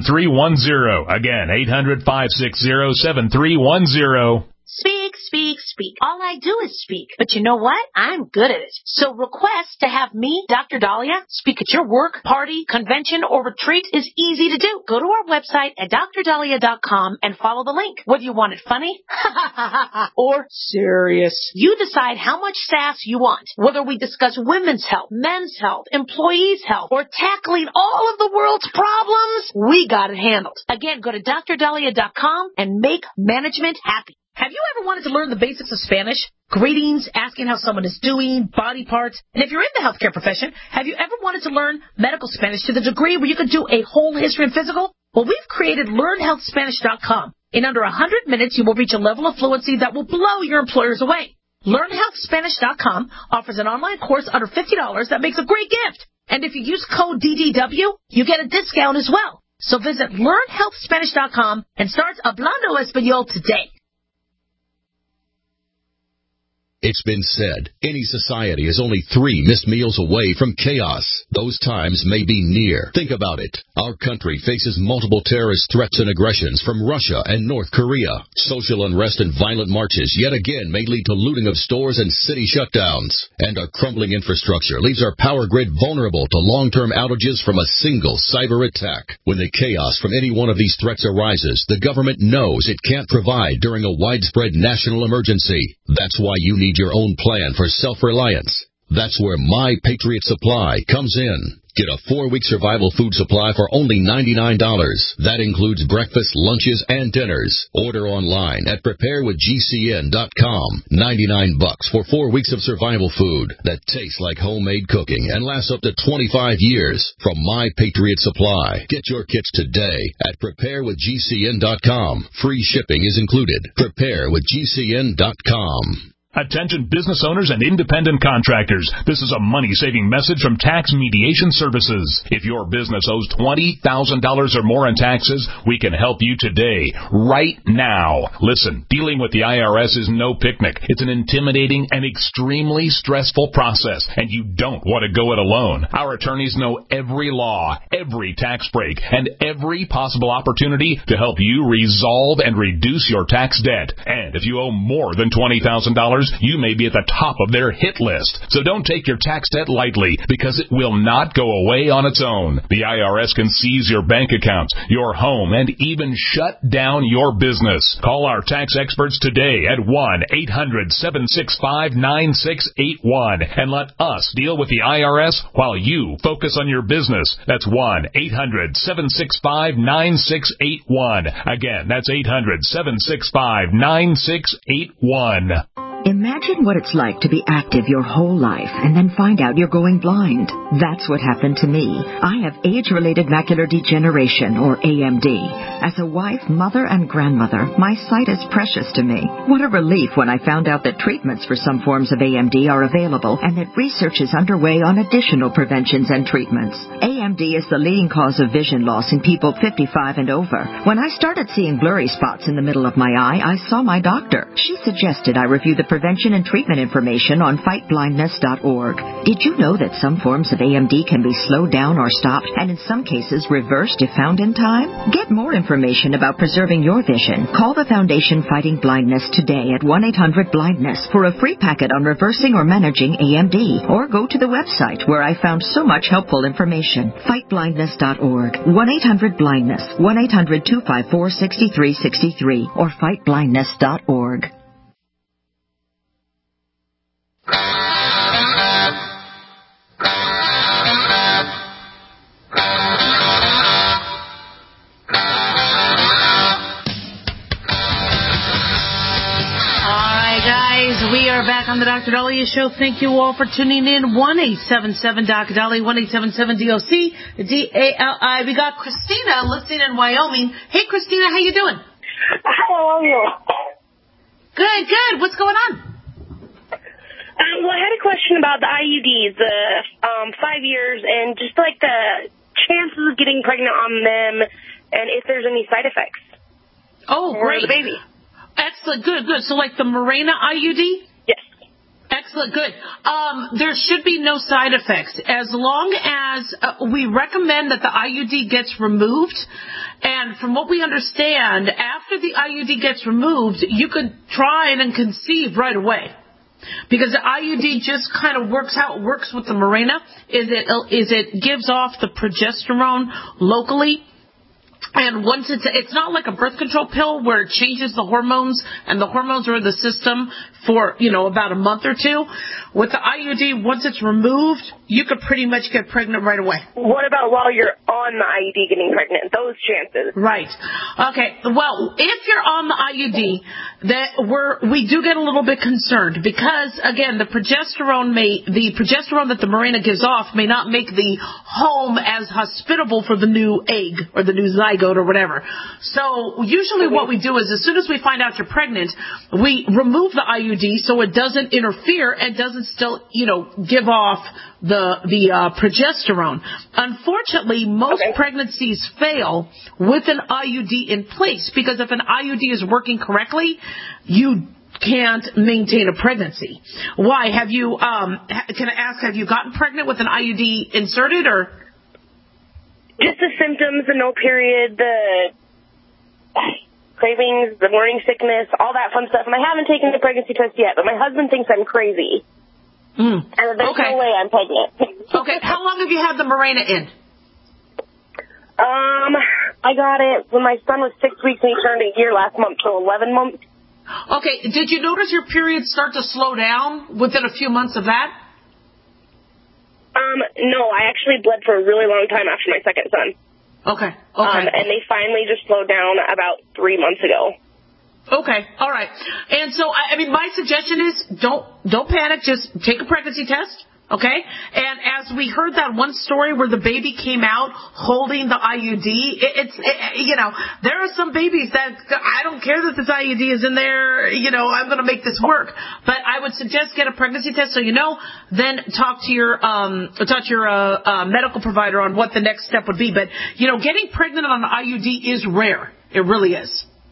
800-560-7310. Again, 800-560-7310. Speak, speak, speak. All I do is speak. But you know what? I'm good at it. So request to have me, Dr. Dahlia, speak at your work, party, convention, or retreat is easy to do. Go to our website at drdahlia.com and follow the link. Whether you want it funny or serious, you decide how much sass you want. Whether we discuss women's health, men's health, employees' health, or tackling all of the world's problems, we got it handled. Again, go to drdahlia.com and make management happy. Have you ever wanted to learn the basics of Spanish? Greetings, asking how someone is doing, body parts. And if you're in the healthcare profession, have you ever wanted to learn medical Spanish to the degree where you could do a whole history and physical? Well, we've created LearnHealthSpanish.com. In under 100 minutes, you will reach a level of fluency that will blow your employers away. LearnHealthSpanish.com offers an online course under $50 that makes a great gift. And if you use code DDW, you get a discount as well. So visit LearnHealthSpanish.com and start Hablando Español today. It's been said, any society is only 3 missed meals away from chaos. Those times may be near. Think about it. Our country faces multiple terrorist threats and aggressions from Russia and North Korea. Social unrest and violent marches yet again may lead to looting of stores and city shutdowns. And our crumbling infrastructure leaves our power grid vulnerable to long-term outages from a single cyber attack. When the chaos from any one of these threats arises, the government knows it can't provide during a widespread national emergency. That's why you need your own plan for self-reliance. That's where My Patriot Supply comes in. Get a 4-week survival food supply for only $99. That includes breakfast, lunches, and dinners. Order online at preparewithgcn.com. $99 for 4 weeks of survival food that tastes like homemade cooking and lasts up to 25 years from My Patriot Supply. Get your kits today at preparewithgcn.com. Free shipping is included. Preparewithgcn.com. Attention business owners and independent contractors. This is a money-saving message from Tax Mediation Services. If your business owes $20,000 or more in taxes, we can help you today, right now. Listen, dealing with the IRS is no picnic. It's an intimidating and extremely stressful process, and you don't want to go it alone. Our attorneys know every law, every tax break, and every possible opportunity to help you resolve and reduce your tax debt. And if you owe more than $20,000, you may be at the top of their hit list. So don't take your tax debt lightly, because it will not go away on its own. The IRS can seize your bank accounts, your home, and even shut down your business. Call our tax experts today at 1-800-765-9681 and let us deal with the IRS while you focus on your business. That's 1-800-765-9681. Again, that's 800-765-9681. Imagine what it's like to be active your whole life and then find out you're going blind. That's what happened to me. I have age-related macular degeneration, or AMD. As a wife, mother, and grandmother, my sight is precious to me. What a relief when I found out that treatments for some forms of AMD are available and that research is underway on additional preventions and treatments. AMD is the leading cause of vision loss in people 55 and over. When I started seeing blurry spots in the middle of my eye, I saw my doctor. She suggested I review the prevention and treatment information on fightblindness.org. Did you know that some forms of AMD can be slowed down or stopped, and in some cases reversed if found in time? Get more information about preserving your vision. Call the Foundation Fighting Blindness today at 1-800-BLINDNESS for a free packet on reversing or managing AMD. Or go to the website where I found so much helpful information. Fightblindness.org. 1-800-BLINDNESS. 1-800-254-6363 or fightblindness.org. We are back on the Dr. Dahlia Show. Thank you all for tuning in. 1-877-Dr. 1-877-DOC-DALI. We got Christina listening in Wyoming. Hey, Christina, how you doing? How are you? Good, good. What's going on? Well, I had a question about the IUDs, the 5 years, and just like the chances of getting pregnant on them, and if there's any side effects. Oh, great. For the baby. Excellent, good, good. So like the Mirena IUD? Yes. Excellent, good. There should be no side effects as long as we recommend that the IUD gets removed And from what we understand, after the IUD gets removed, you could try and conceive right away. Because the IUD just kind of works how it works with the Mirena, is it gives off the progesterone locally. And once it's not like a birth control pill where it changes the hormones, and the hormones are in the system for, about a month or two. With the IUD, once it's removed, you could pretty much get pregnant right away. What about while you're on the IUD getting pregnant? Those chances. Right. Okay. Well, if you're on the IUD, we do get a little bit concerned because, again, the progesterone that the Mirena gives off may not make the home as hospitable for the new egg or the new zygote or whatever. So usually what we do is as soon as we find out you're pregnant, we remove the IUD so it doesn't interfere and doesn't still, give off the progesterone. Unfortunately, most pregnancies fail with an IUD in place because if an IUD is working correctly, you can't maintain a pregnancy. Why? Have you, can I ask, have you gotten pregnant with an IUD inserted or? Just the symptoms, the no period, the cravings, the morning sickness, all that fun stuff. And I haven't taken the pregnancy test yet, but my husband thinks I'm crazy. And there's no way I'm pregnant. Okay. How long have you had the Mirena in? I got it when my son was 6 weeks and he turned a year last month, so 11 months. Okay. Did you notice your periods start to slow down within a few months of that? No, I actually bled for a really long time after my second son. Okay. And they finally just slowed down about 3 months ago. Okay. All right. And so, my suggestion is don't panic. Just take a pregnancy test. Okay. And as we heard that one story where the baby came out holding the IUD, there are some babies that I don't care that this IUD is in there. I'm going to make this work. But I would suggest get a pregnancy test so then talk to your medical provider on what the next step would be. But getting pregnant on an IUD is rare. It really is.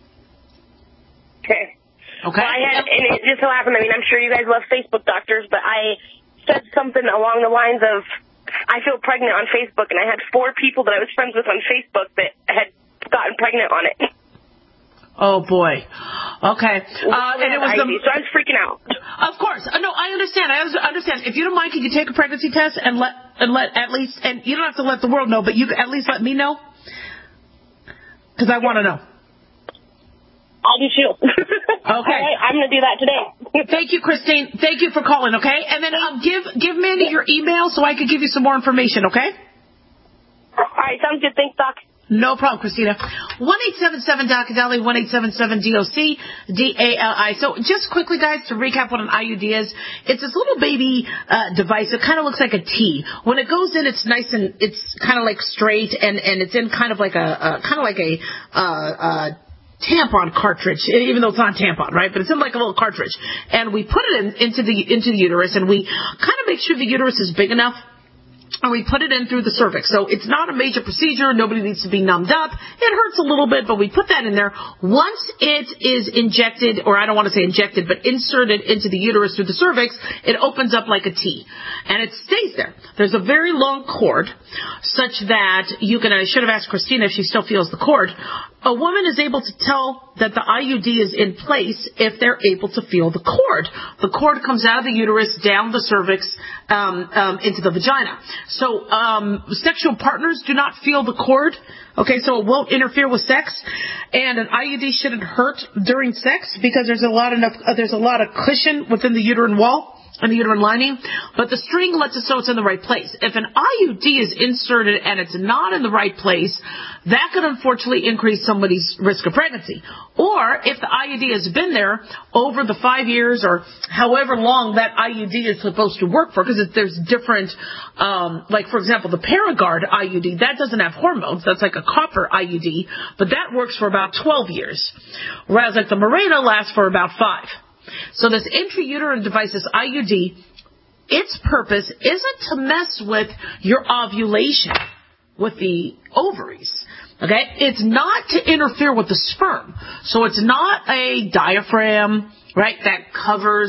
Okay. Okay. Well, and it just so happened, I'm sure you guys love Facebook doctors, but I said something along the lines of, I feel pregnant on Facebook, and I had 4 people that I was friends with on Facebook that had gotten pregnant on it. Oh, boy. Okay. And it was so I was freaking out. Of course. No, I understand. I understand. If you don't mind, can you take a pregnancy test and let at least, and you don't have to let the world know, but you can at least let me know? Because I want to know. I do too. Okay. All right, I'm going to do that today. Thank you, Christine. Thank you for calling, okay? And then give Mandy your email so I can give you some more information, okay? All right, sounds good. Thanks, Doc. No problem, Christina. 1-877-DOC-DALI, 1-877-DOC-DALI. So just quickly, guys, to recap what an IUD is, it's this little baby device. It kind of looks like a T. When it goes in, it's nice and it's kind of like straight, and it's in kind of like a tampon cartridge, even though it's not a tampon, right? But it's in like a little cartridge. And we put it into the uterus, and we kind of make sure the uterus is big enough, and we put it in through the cervix. So it's not a major procedure. Nobody needs to be numbed up. It hurts a little bit, but we put that in there. Once it is injected, or I don't want to say injected, but inserted into the uterus through the cervix, it opens up like a T. And it stays there. There's a very long cord, such that I should have asked Christina if she still feels the cord. A woman is able to tell that the IUD is in place if they're able to feel the cord. The cord comes out of the uterus, down the cervix, into the vagina. So sexual partners do not feel the cord, okay, so it won't interfere with sex. And an IUD shouldn't hurt during sex because there's a lot of cushion within the uterine wall and the uterine lining, but the string lets us know it's in the right place. If an IUD is inserted and it's not in the right place, that could unfortunately increase somebody's risk of pregnancy. Or if the IUD has been there over the 5 years or however long that IUD is supposed to work for, because there's different, like for example, the Paragard IUD, that doesn't have hormones. That's like a copper IUD, but that works for about 12 years. Whereas like the Mirena lasts for about 5. So this intrauterine device, this IUD, its purpose isn't to mess with your ovulation with the ovaries. Okay? It's not to interfere with the sperm. So it's not a diaphragm, right, that covers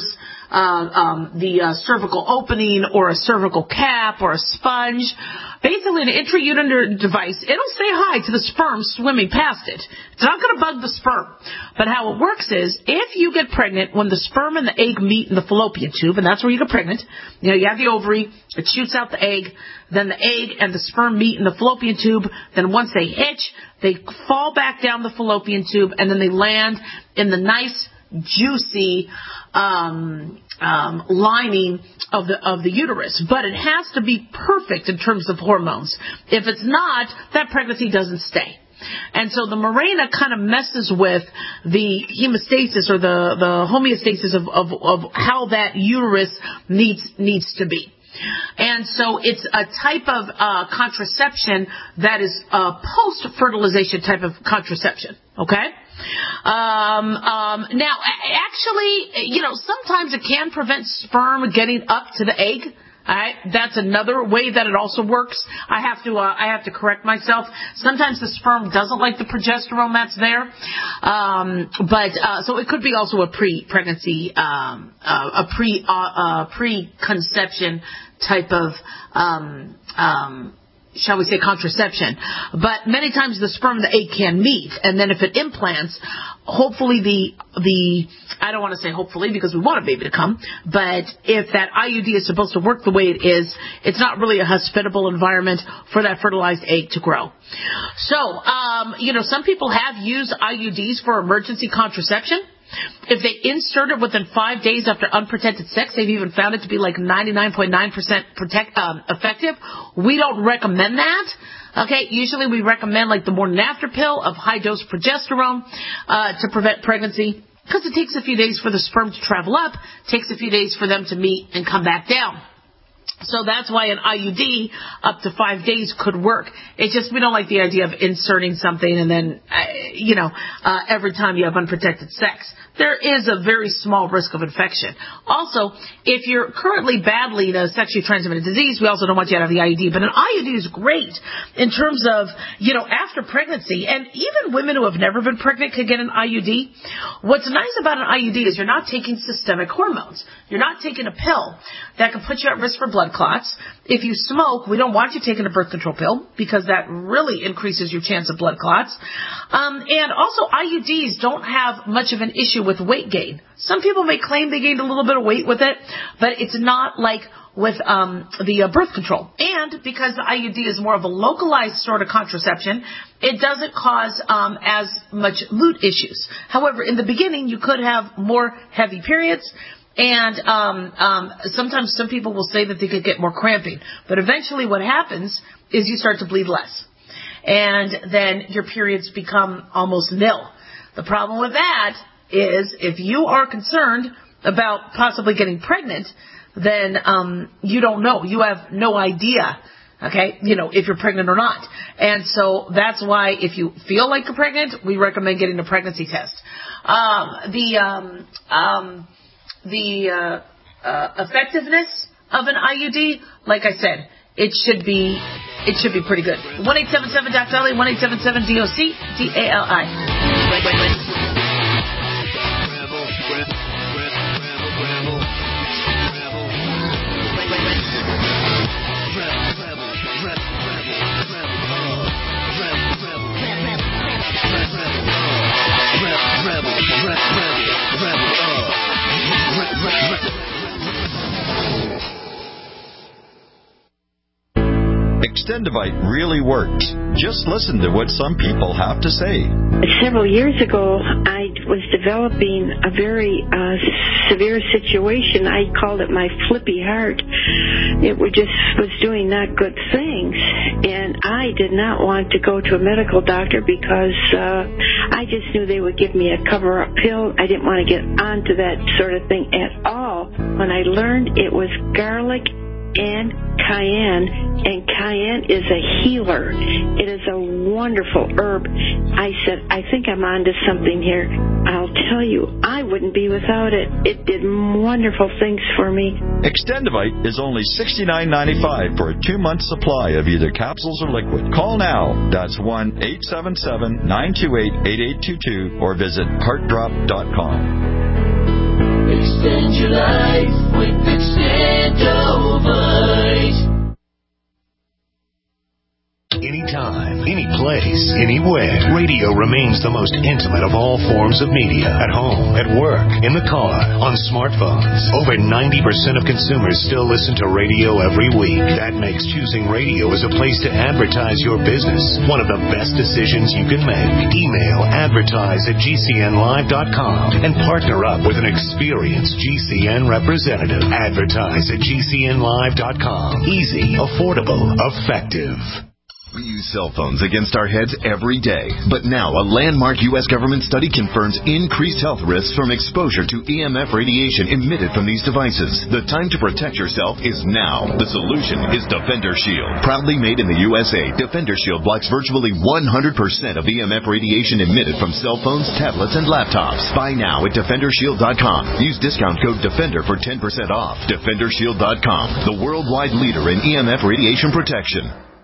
the cervical opening or a cervical cap or a sponge. Basically, an intrauterine device, it'll say hi to the sperm swimming past it. It's not going to bug the sperm. But how it works is, if you get pregnant, when the sperm and the egg meet in the fallopian tube, and that's where you get pregnant, you know, you have the ovary, it shoots out the egg, then the egg and the sperm meet in the fallopian tube, then once they hitch, they fall back down the fallopian tube, and then they land in the nice, juicy lining of the uterus. But it has to be perfect in terms of hormones. If it's not, that pregnancy doesn't stay. And so the Mirena kind of messes with the hemostasis or the homeostasis of how that uterus needs to be. And so it's a type of contraception that is a post-fertilization type of contraception. Okay? Now, actually, you know, sometimes it can prevent sperm getting up to the egg. All right, that's another way that it also works. I have to correct myself. Sometimes the sperm doesn't like the progesterone that's there, so it could be also a pre-pregnancy, preconception type of shall we say, contraception. But many times the sperm and the egg can meet, and then if it implants, hopefully I don't want to say hopefully because we want a baby to come, but if that IUD is supposed to work the way it is, it's not really a hospitable environment for that fertilized egg to grow. So, some people have used IUDs for emergency contraception. If they insert it within 5 days after unprotected sex, they've even found it to be like 99.9% effective. We don't recommend that. Okay, usually we recommend like the morning after pill of high dose progesterone to prevent pregnancy, because it takes a few days for the sperm to travel up, takes a few days for them to meet and come back down. So that's why an IUD up to 5 days could work. It's just we don't like the idea of inserting something and then, every time you have unprotected sex. There is a very small risk of infection. Also, if you're currently battling a sexually transmitted disease, we also don't want you to have the IUD. But an IUD is great in terms of, after pregnancy. And even women who have never been pregnant could get an IUD. What's nice about an IUD is you're not taking systemic hormones. You're not taking a pill that can put you at risk for blood clots. If you smoke, we don't want you taking a birth control pill because that really increases your chance of blood clots. And also IUDs don't have much of an issue with weight gain. Some people may claim they gained a little bit of weight with it, but it's not like with the birth control. And because the IUD is more of a localized sort of contraception, it doesn't cause as much mood issues. However, in the beginning, you could have more heavy periods. And sometimes some people will say that they could get more cramping. But eventually what happens is you start to bleed less. And then your periods become almost nil. The problem with that is if you are concerned about possibly getting pregnant, then you don't know. You have no idea, okay, if you're pregnant or not. And so that's why if you feel like you're pregnant, we recommend getting a pregnancy test. The effectiveness of an IUD, like I said, it should be pretty good. 1-877-DOC-DALI, 1-877-DOC-DALI. Extendivite really works. Just listen to what some people have to say. Several years ago, I was developing a very severe situation. I called it my flippy heart. It was doing not good things. And I did not want to go to a medical doctor because I just knew they would give me a cover-up pill. I didn't want to get onto that sort of thing at all. When I learned it was garlic and cayenne, and cayenne is a healer. It is a wonderful herb. I said, I think I'm onto something here. I'll tell you, I wouldn't be without it. It did wonderful things for me. Extendivite is only $69.95 for a 2-month supply of either capsules or liquid. Call now. That's 1-877-928-8822 or visit heartdrop.com. Extend your life with Extendovite. Anytime, any place, anywhere, radio remains the most intimate of all forms of media. At home, at work, in the car, on smartphones. Over 90% of consumers still listen to radio every week. That makes choosing radio as a place to advertise your business one of the best decisions you can make. Email advertise@gcnlive.com and partner up with an experienced GCN representative. Advertise@gcnlive.com. Easy, affordable, effective. We use cell phones against our heads every day. But now a landmark U.S. government study confirms increased health risks from exposure to EMF radiation emitted from these devices. The time to protect yourself is now. The solution is Defender Shield. Proudly made in the USA, Defender Shield blocks virtually 100% of EMF radiation emitted from cell phones, tablets, and laptops. Buy now at DefenderShield.com. Use discount code DEFENDER for 10% off. DefenderShield.com, the worldwide leader in EMF radiation protection.